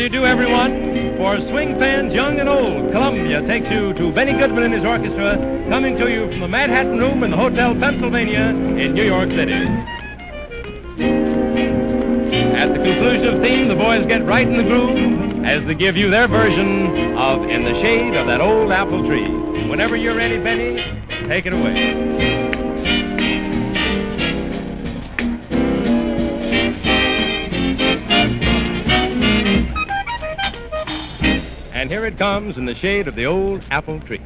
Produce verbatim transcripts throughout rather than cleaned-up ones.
do you do, everyone? For swing fans young and old, Columbia takes you to Benny Goodman and his orchestra, coming to you from the Manhattan Room in the Hotel Pennsylvania in New York City. At the conclusion of theme, the boys get right in the groove as they give you their version of In the Shade of That Old Apple Tree. Whenever you're ready, Benny, take it away. And here it comes, In the Shade of the Old Apple Tree.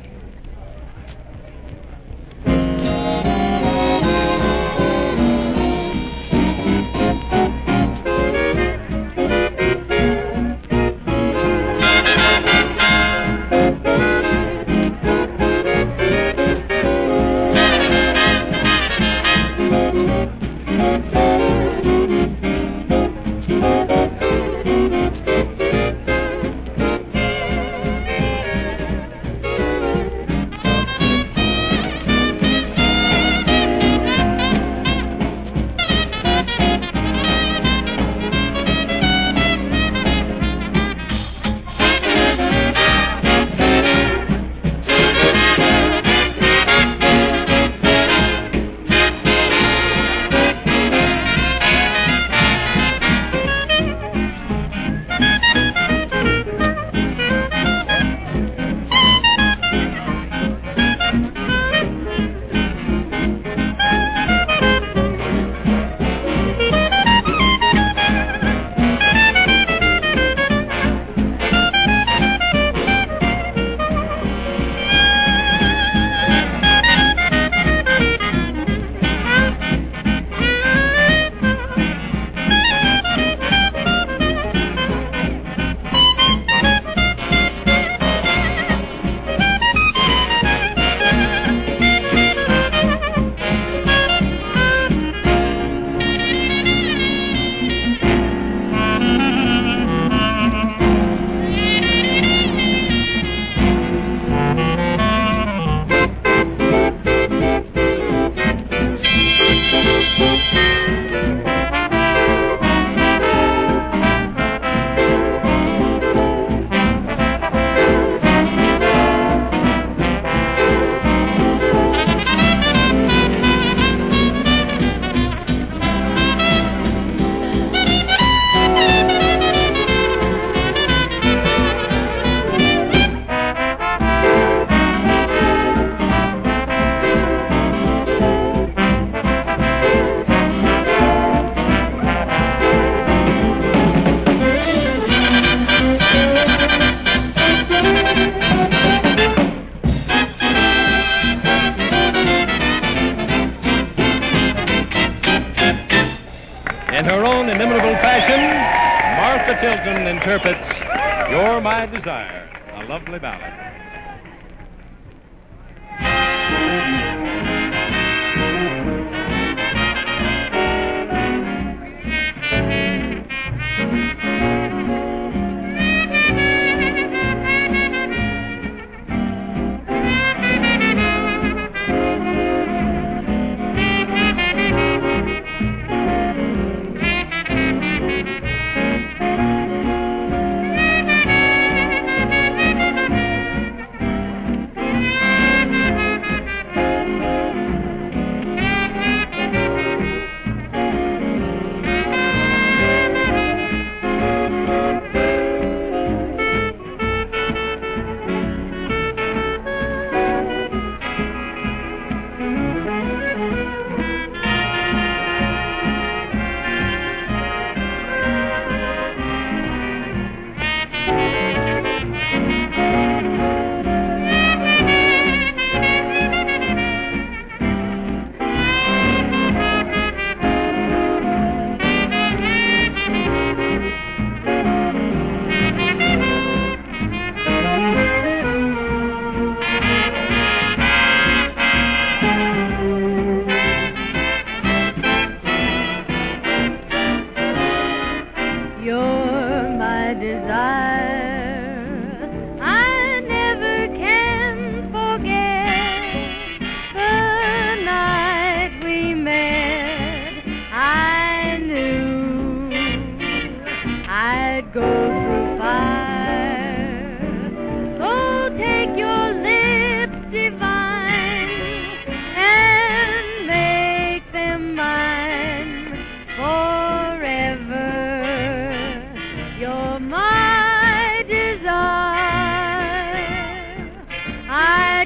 In her own inimitable fashion, Martha Tilton interprets You're My Desire, a lovely ballad.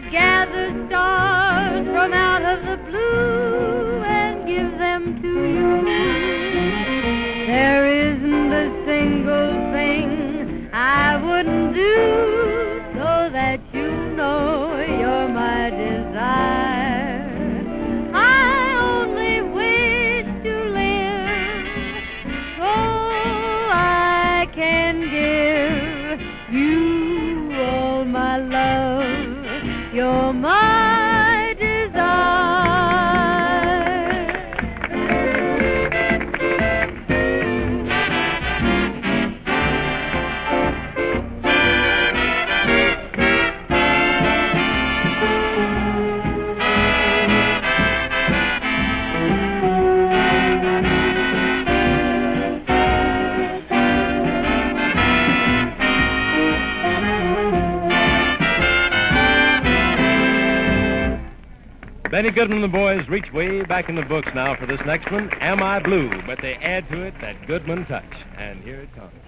gather stars from out of the blue and give them to you. There isn't a single thing I wouldn't do so that you know you're my desire. I only wish to live so I can give you all my love. You're my desire. Benny Goodman and the boys reach way back in the books now for this next one, Am I Blue? But they add to it that Goodman touch. And here it comes.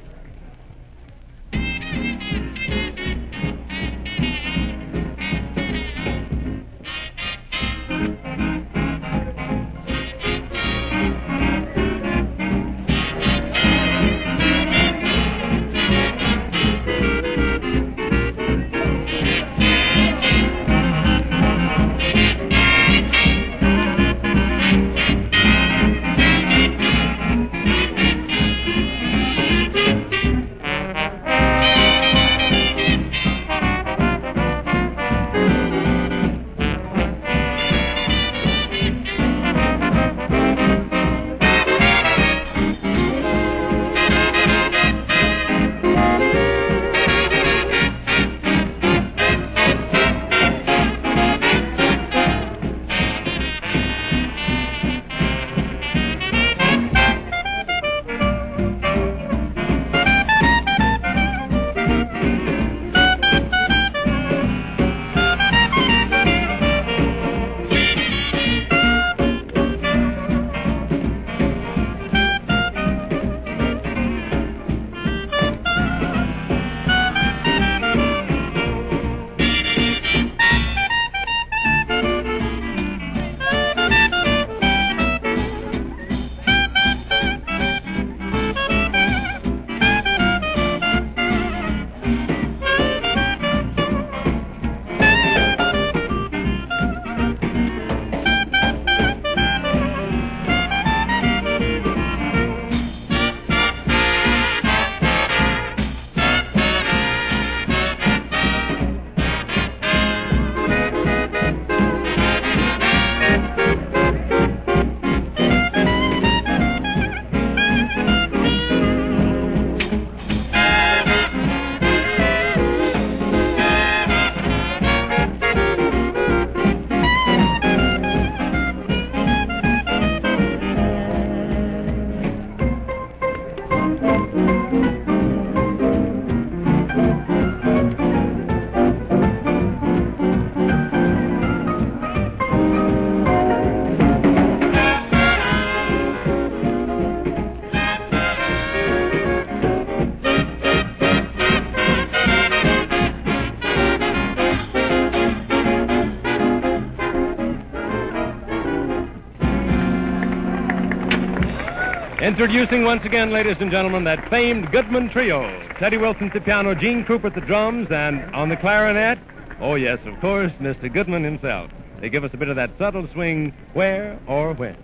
Introducing once again, ladies and gentlemen, that famed Goodman Trio. Teddy Wilson at the piano, Gene Krupa at the drums, and on the clarinet, oh yes, of course, Mister Goodman himself. They give us a bit of that subtle swing, where or when.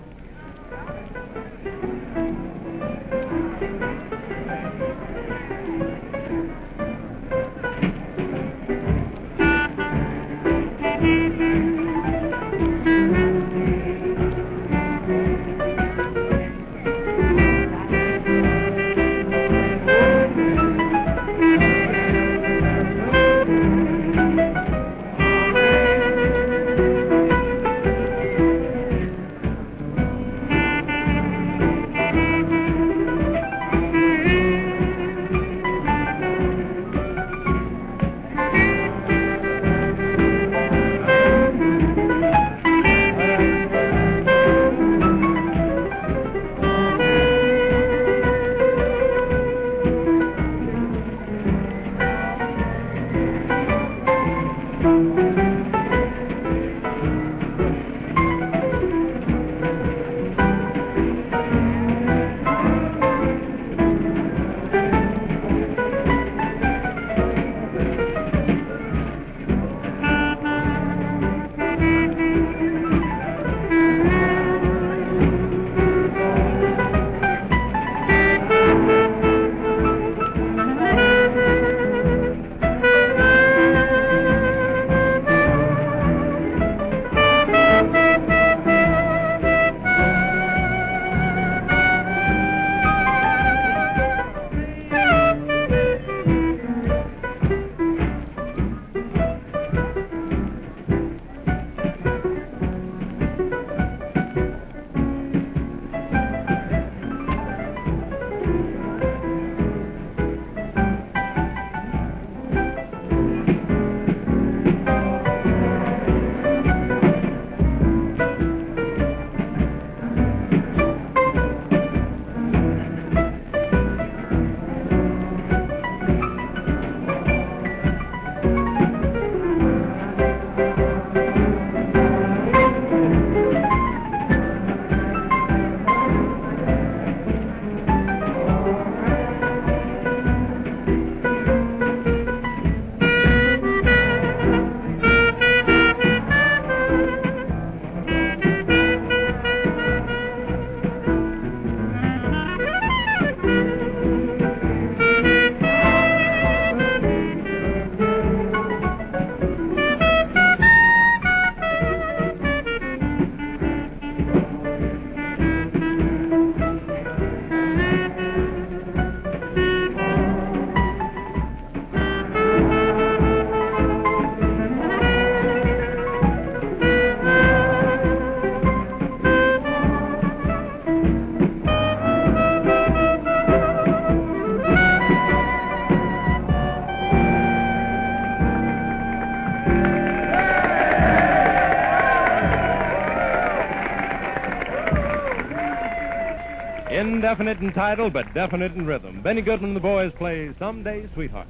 Indefinite in title, but definite in rhythm. Benny Goodman and the Boys play Someday, Sweetheart.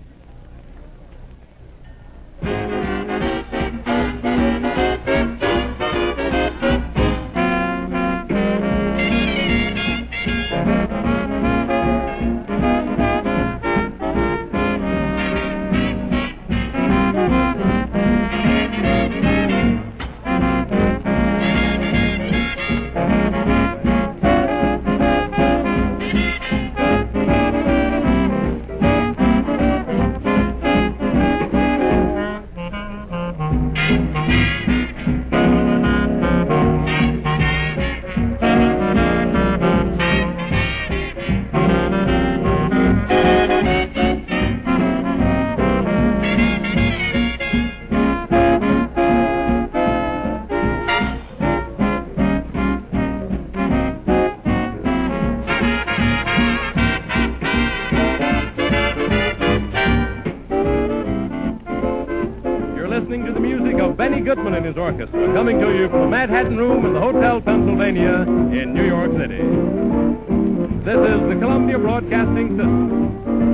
Listening to the music of Benny Goodman and his orchestra, coming to you from the Manhattan Room in the Hotel Pennsylvania in New York City. This is the Columbia Broadcasting System.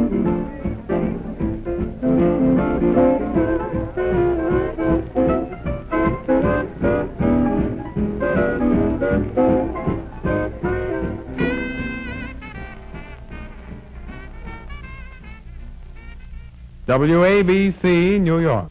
W A B C, New York.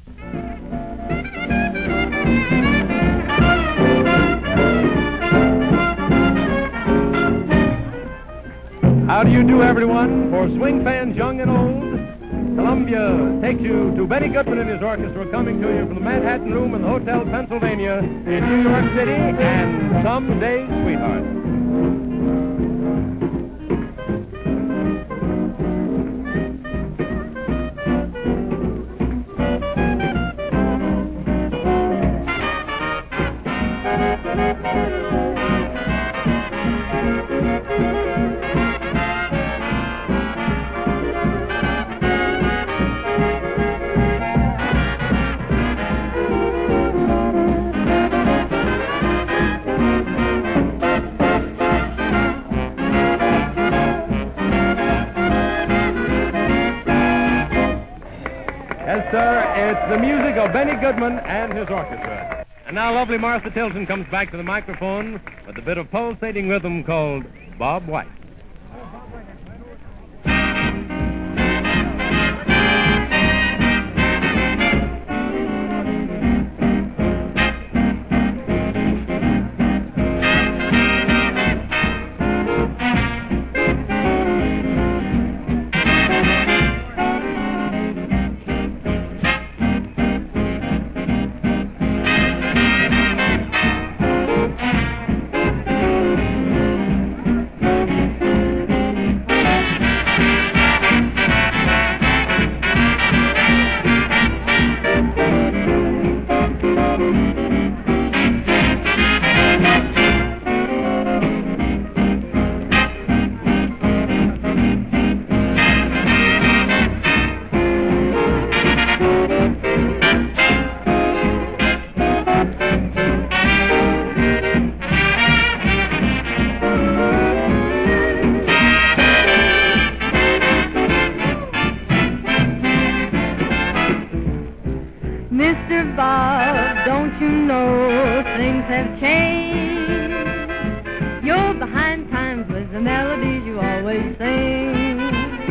How do you do, everyone? For swing fans young and old, Columbia takes you to Benny Goodman and his orchestra, coming to you from the Manhattan Room in the Hotel Pennsylvania in New York City, and Someday, Sweetheart. Yes, sir, it's the music of Benny Goodman and his orchestra. And now lovely Martha Tilton comes back to the microphone with a bit of pulsating rhythm called Bob White. Mister Bob, don't you know things have changed? You're behind times with the melodies you always sing.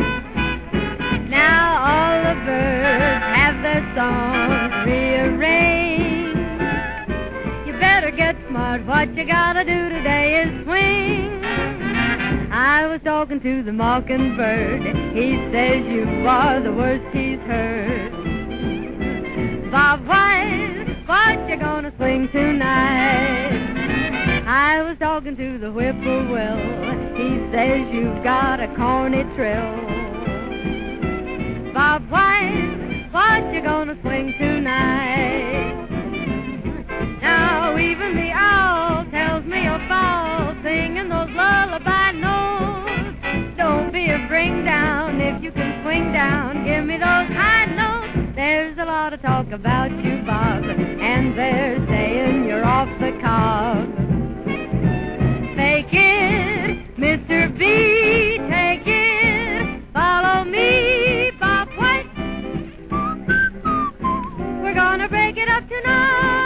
Now all the birds have their songs rearranged. You better get smart, what you gotta do today is swing. I was talking to the mockingbird, he says you are the worst he's heard. Bob White, what you gonna swing tonight? I was talking to the whippoorwill, he says you've got a corny trill. Bob White, what you gonna swing tonight? Now even the owl tells me you're false, singing those lullaby notes. Don't be a bring down, if you can swing down, give me those high notes. There's a lot of talk about you, Bob, and they're saying you're off the cob. Fake it, Mister B, it up tonight.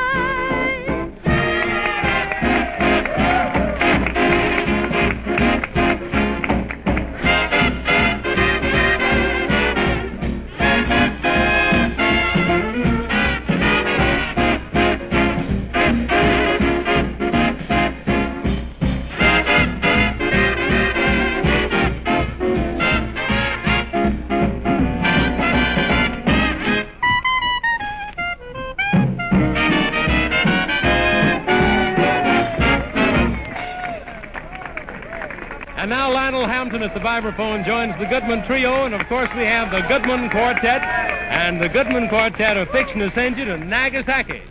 And now Lionel Hampton at the vibraphone joins the Goodman Trio, and of course we have the Goodman Quartet, and the Goodman Quartet are fixing to send you to Nagasaki.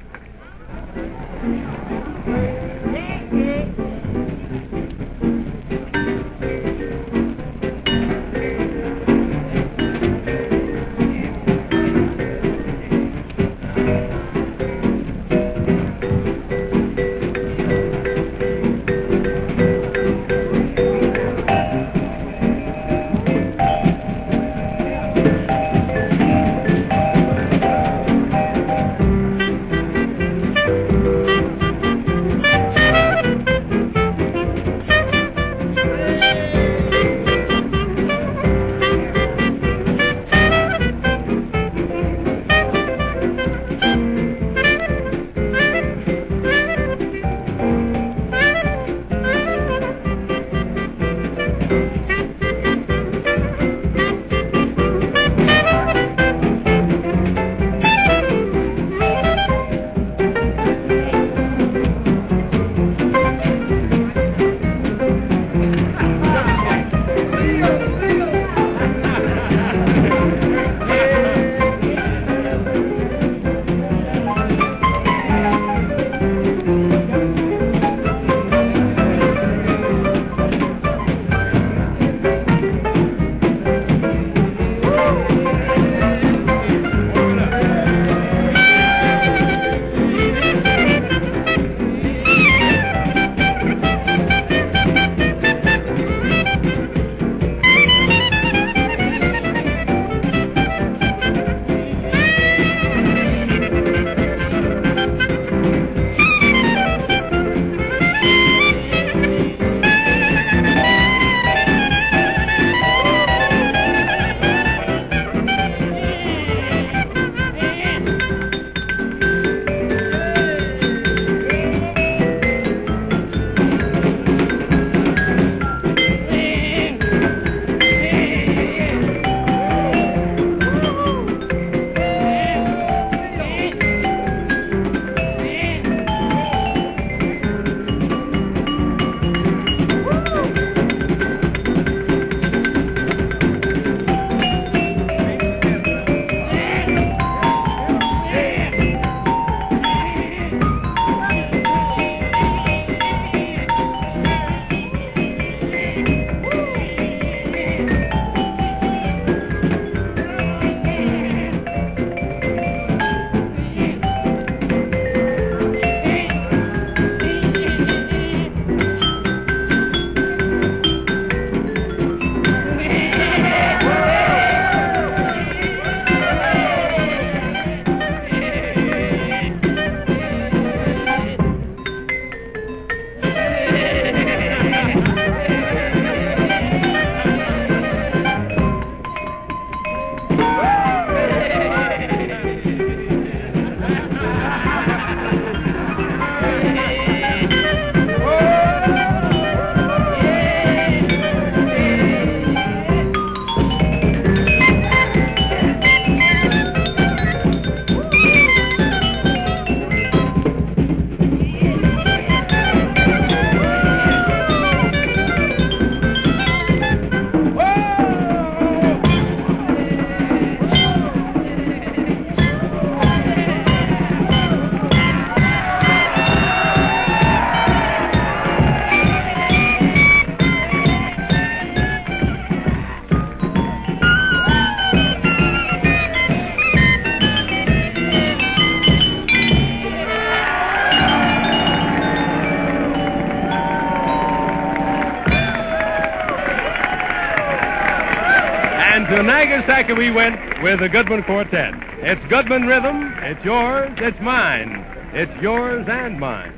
To Nagasaki we went with the Goodman Quartet. It's Goodman Rhythm. It's yours. It's mine. It's yours and mine.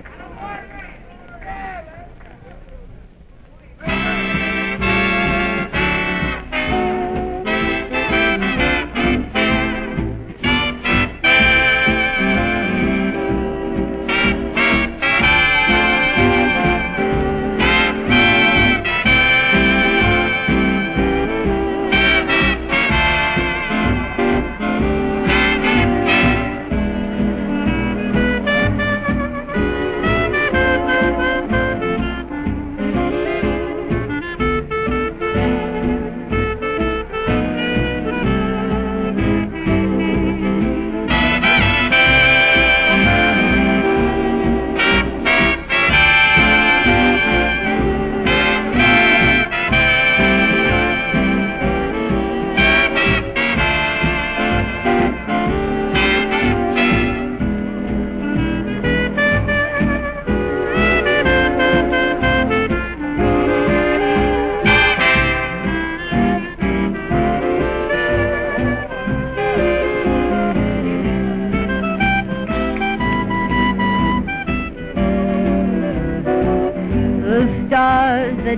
Stars that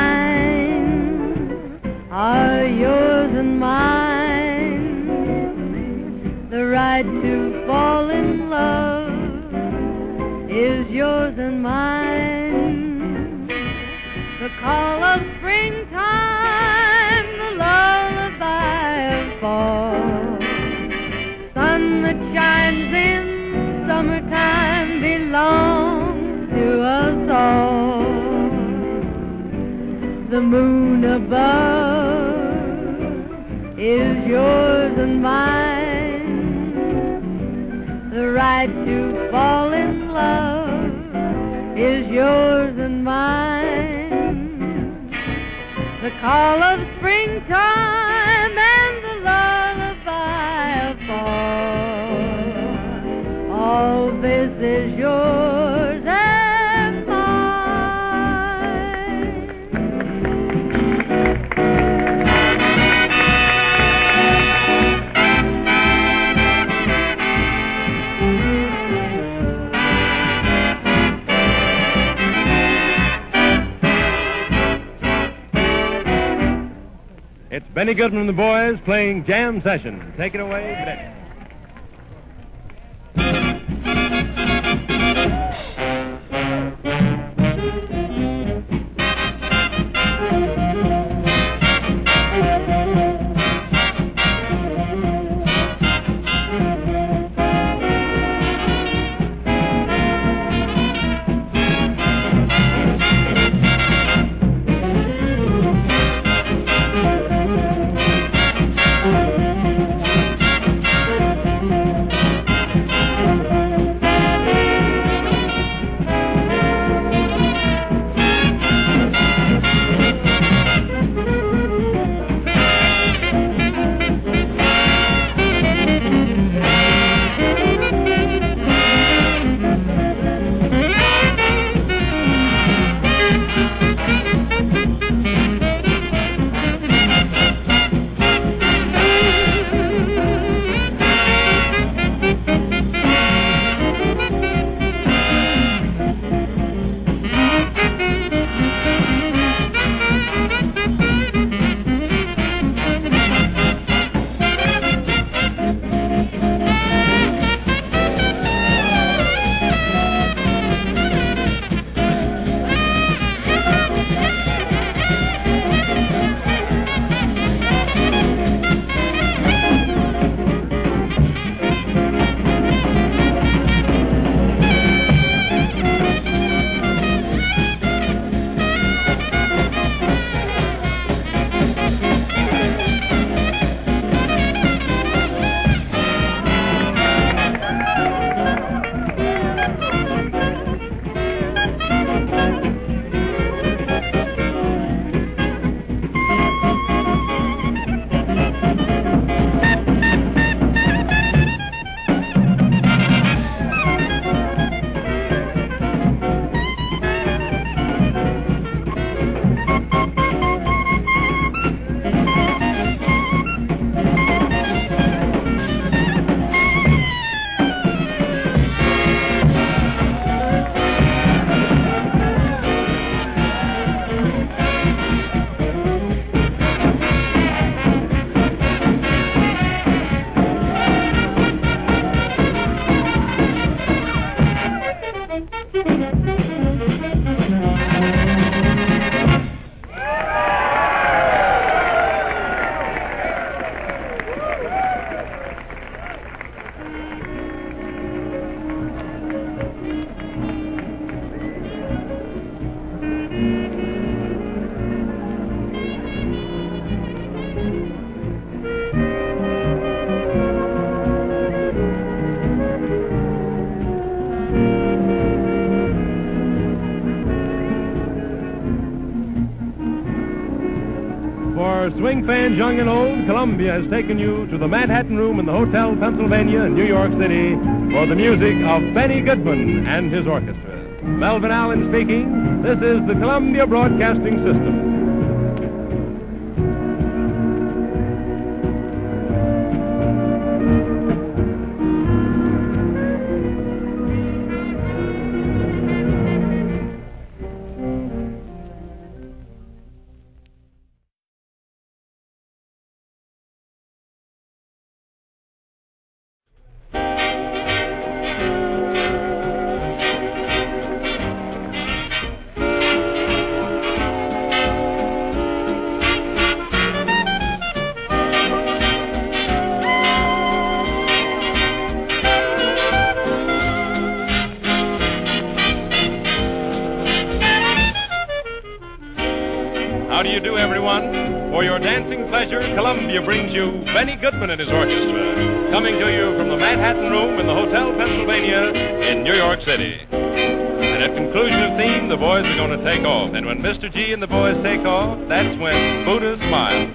shine are yours and mine. The right to fall in love is yours and mine. The call of springtime, the lullaby of fall. Sun that shines in summertime belongs to us all. The moon above is yours and mine. The right to fall in love is yours and mine. The call of springtime and the lullaby of fall. All this is yours and mine. It's Benny Goodman and the boys playing Jam Session. Take it away, Benny. swing fans young and old, Columbia has taken you to the Manhattan Room in the Hotel Pennsylvania in New York City for the music of Benny Goodman and his orchestra. Melvin Allen speaking. This is the Columbia Broadcasting System. How do you do, everyone? For your dancing pleasure, Columbia brings you Benny Goodman and his orchestra, coming to you from the Manhattan Room in the Hotel Pennsylvania in New York City. And at conclusion of theme, the boys are going to take off. And when Mister G and the boys take off, that's when Buddha smiles.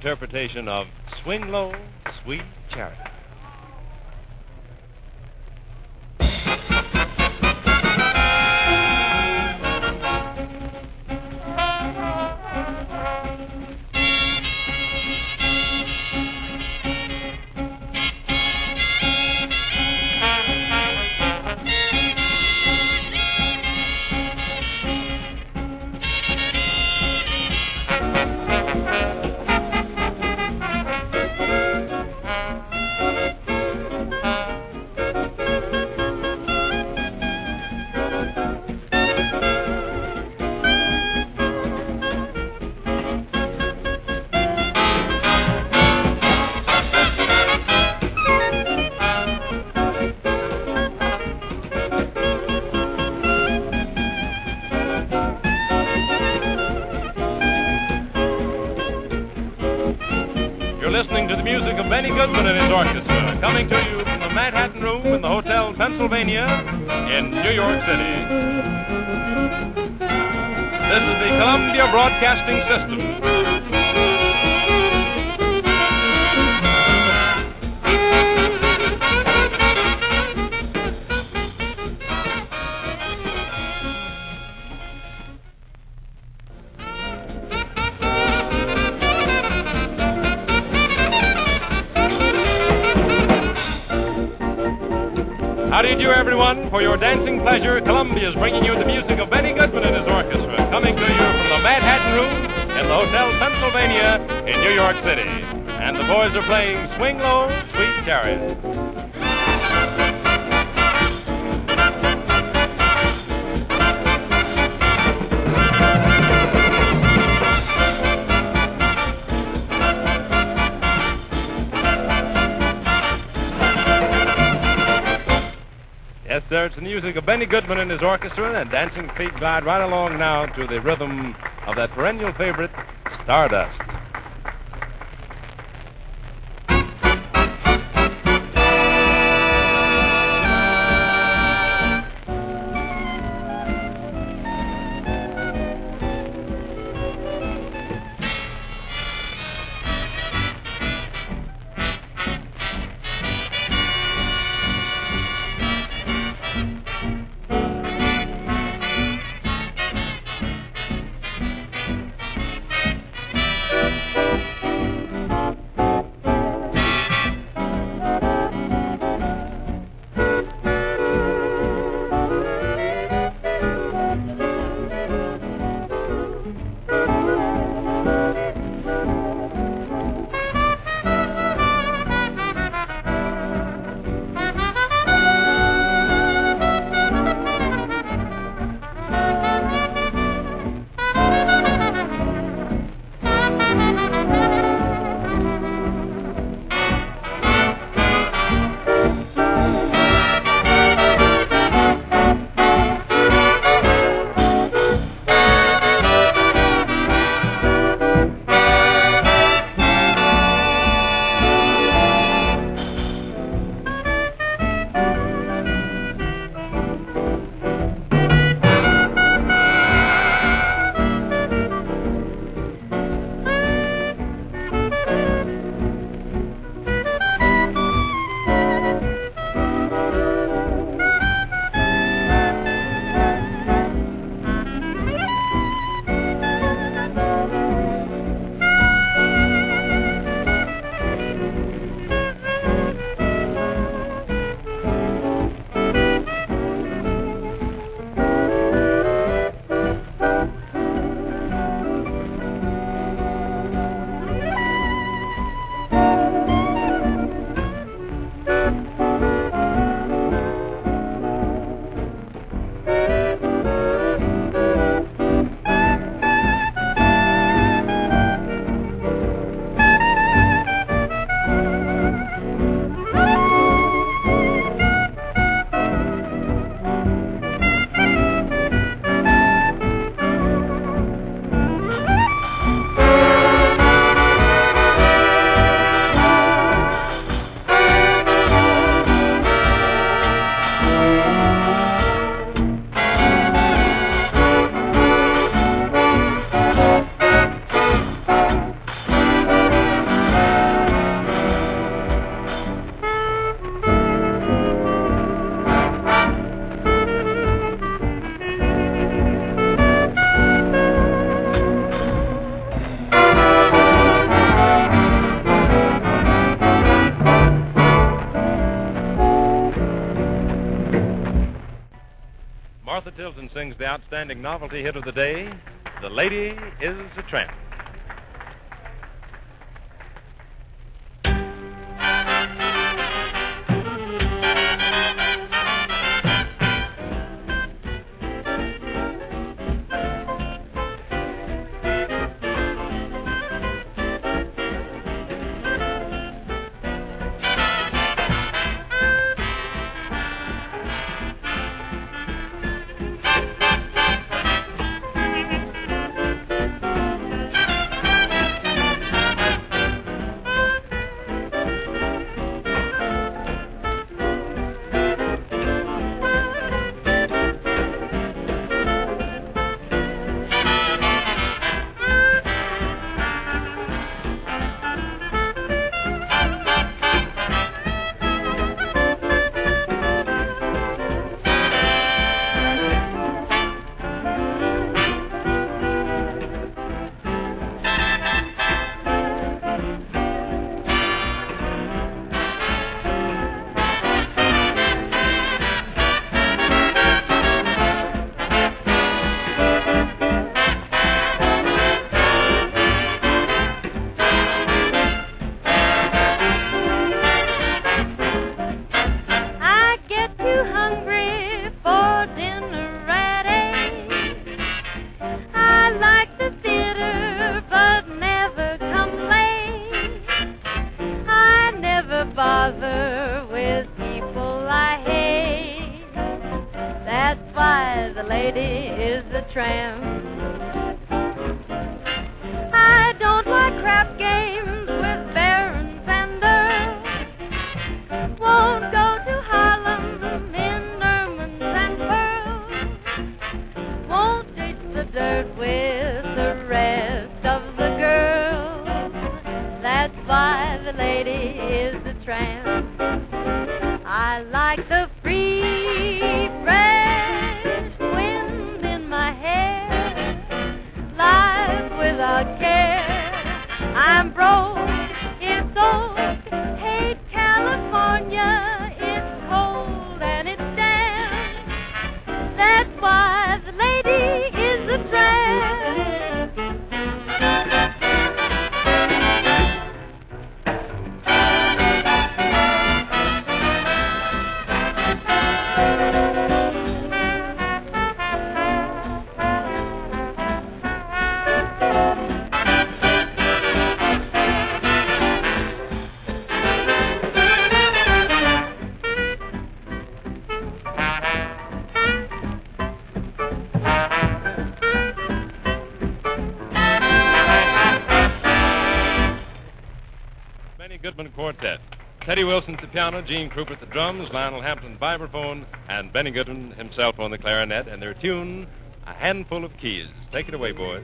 interpretation of Swing Low, Sweet Chariot. Listening to the music of Benny Goodman and his orchestra, coming to you from the Manhattan Room in the Hotel Pennsylvania in New York City. This is the Columbia Broadcasting System. How do you do, everyone? For your dancing pleasure, Columbia is bringing you the music of Benny Goodman and his orchestra, coming to you from the Manhattan Room in the Hotel Pennsylvania in New York City. And the boys are playing Swing Low, Sweet Chariot. Yes, sir, it's the music of Benny Goodman and his orchestra, and dancing feet glide right along now to the rhythm of that perennial favorite, Stardust. and sings the outstanding novelty hit of the day, The Lady is a Tramp. Bother with people I hate. That's why the lady is a tramp. I don't like crap games with barons and earls. Won't go to Harlem in ermines and pearls. Won't ditch the dirt with the rest of the girls. That's why the lady is a tramp. I like the free, fresh wind in my hair, life without care. I'm broke, it's old, hate California, it's cold and it's damp. That's why the lady is a tramp. Benny Goodman Quartet. Teddy Wilson at the piano, Gene Krupa at the drums, Lionel Hampton vibraphone, and Benny Goodman himself on the clarinet, and their tune, A Handful of Keys. Take it away, boys.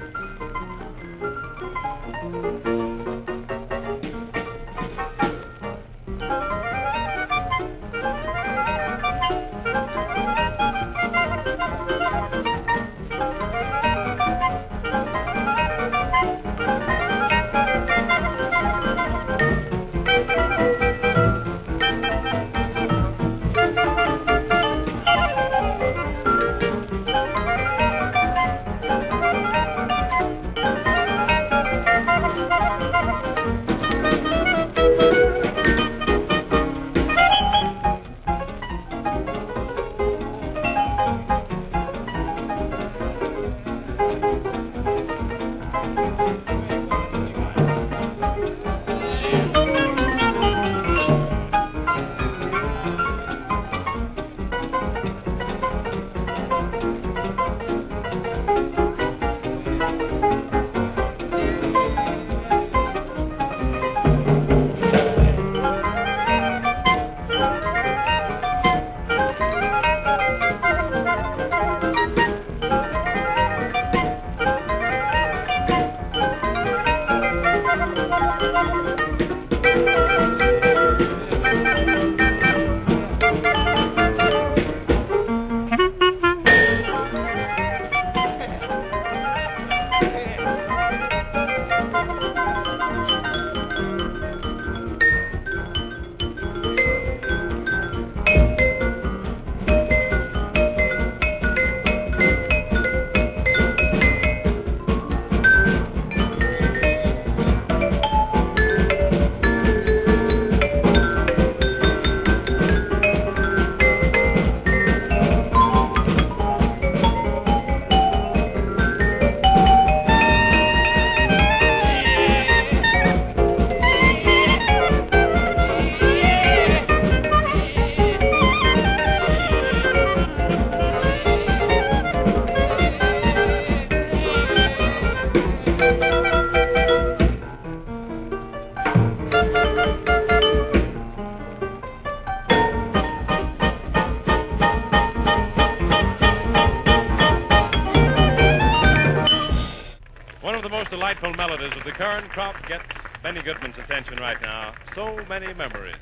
delightful melodies of the current crop gets Benny Goodman's attention right now. So many memories.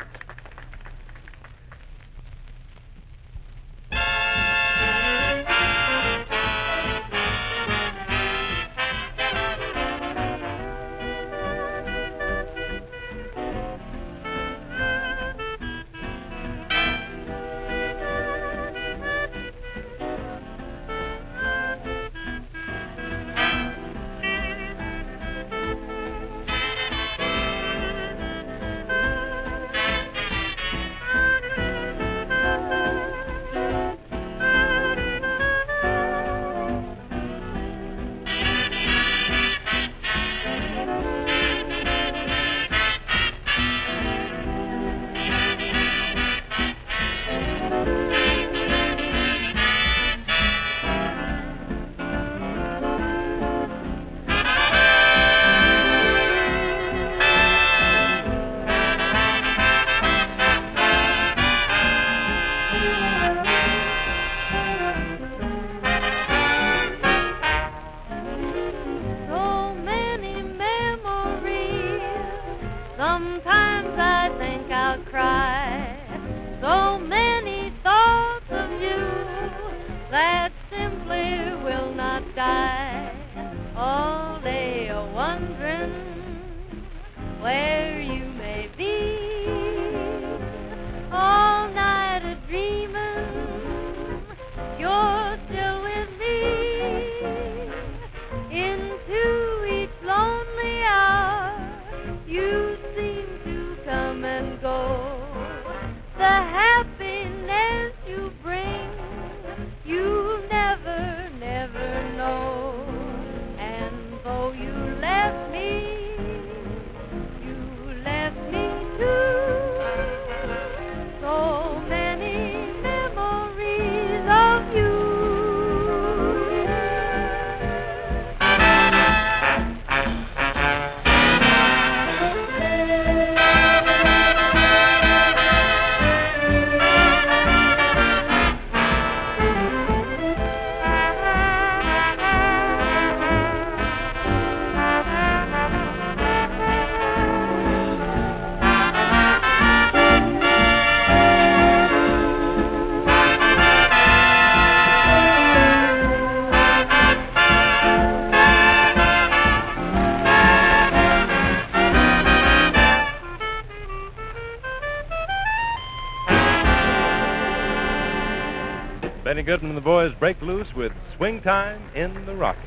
Sometimes I think I'll cry. So many thoughts of you that simply will not die. All day a wondering where you may be. All night a dreaming you're still with me. Into each lonely hour you seem to come and go. The happiness you bring, you never, never know. And though you left me, you left me too. So many memories of you. Benny Goodman and the boys break loose with Swing Time in the Rockies.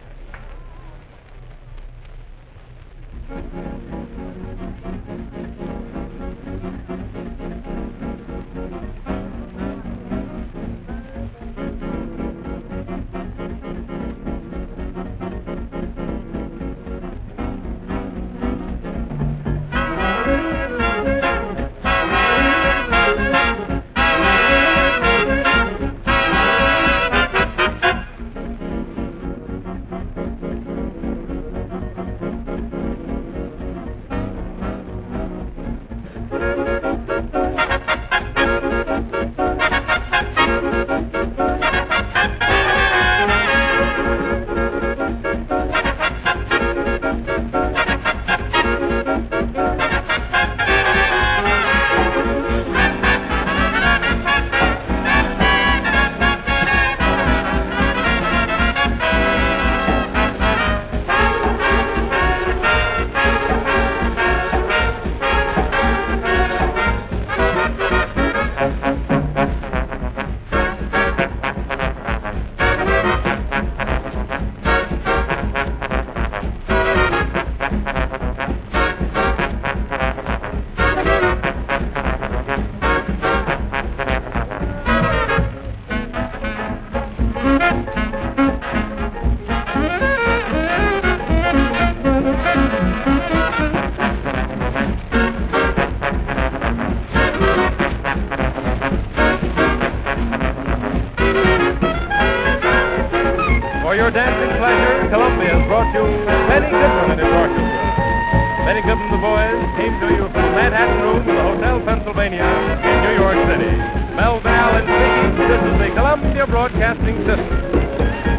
For your dancing pleasure, Columbia has brought you Benny Goodman and his orchestra. Benny Goodman and the boys came to you from the Manhattan Room of the Hotel Pennsylvania in New York City. Mel Ball and speaking. This is the Columbia Broadcasting System.